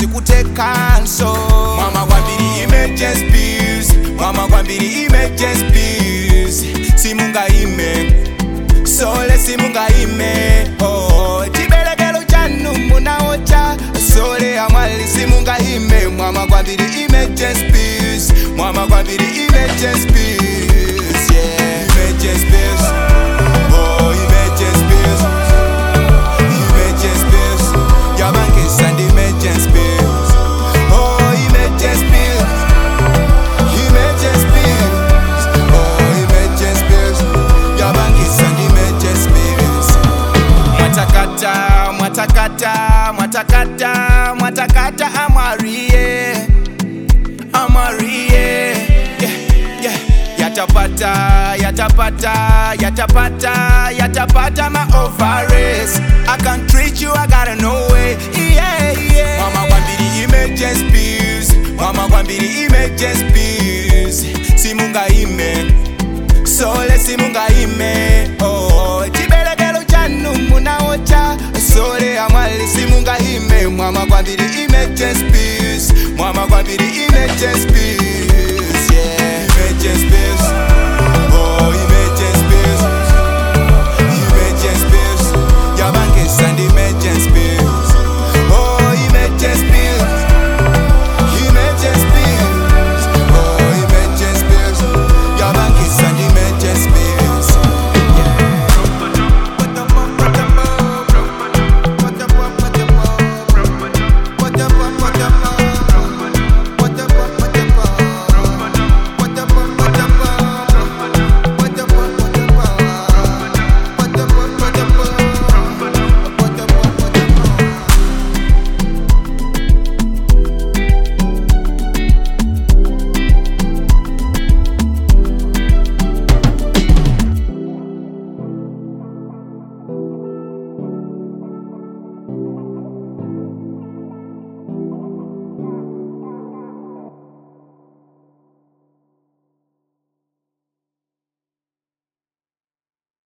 sikutekanso mwama kwambiri emergency pills mwama kwambiri emergency pills simungaime sole simungaime oh chiberekelo chanu munaocha sole amwali simungaime mwama kwambiri emergency pills mwama kwambiri emergency pills yeah emergency pills oh emergency pills emergency pills yabankes and emergency pills oh emergency pills emergency pills oh emergency pills yabankes and emergency pills mwatakata amarie yeah yatapata my ovaries I can't treat you I gotta know it yeah mama kwambiri emergency pills mama kwambiri emergency pills simungaime sole simungaime oh chiberekelo chanu munaocha sole amwali simungaime mama kwambiri emergency pills mama kwambiri emergency pills